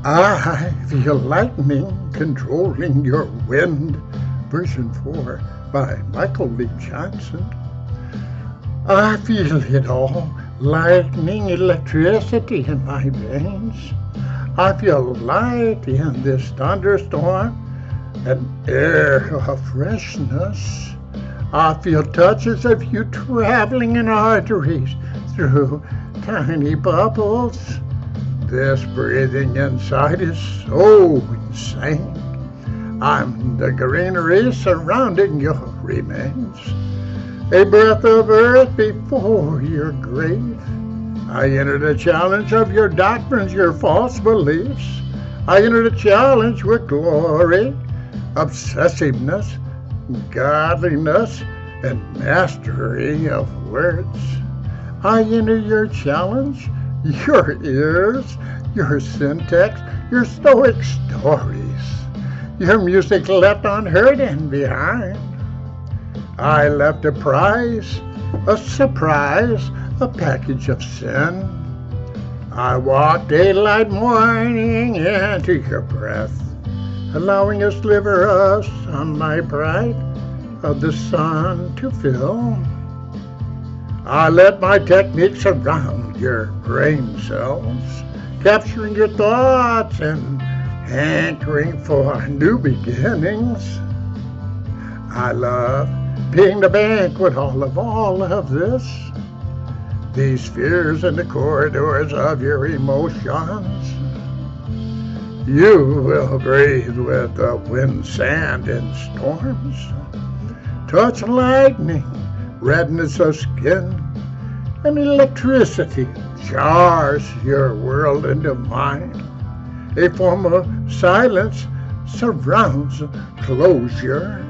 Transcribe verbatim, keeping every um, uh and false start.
I feel lightning controlling your wind, version four by Michael Lee Johnson. I feel it all, lightning, electricity in my veins. I feel light in this thunderstorm, an air of freshness. I feel touches of you traveling in arteries through tiny bubbles. This breathing inside is so insane. I'm the greenery surrounding your remains, a breath of earth before your grave. I enter the challenge of your doctrines, your false beliefs. I enter the challenge with glory, obsessiveness, godliness, and mastery of words. I enter your challenge, your ears, your syntax, your stoic stories, your music left unheard and behind. I left a prize, a surprise, a package of sin. I walked daylight morning into your breath, allowing a sliver of sunlight bright of the sun to fill. I let my techniques surround your brain cells, capturing your thoughts and hankering for new beginnings. I love being the banquet hall of all of this, these fears in the corridors of your emotions. You will breathe with the wind, sand, and storms, touch lightning, redness of skin, and electricity jars your world into mine. A form of silence surrounds closure.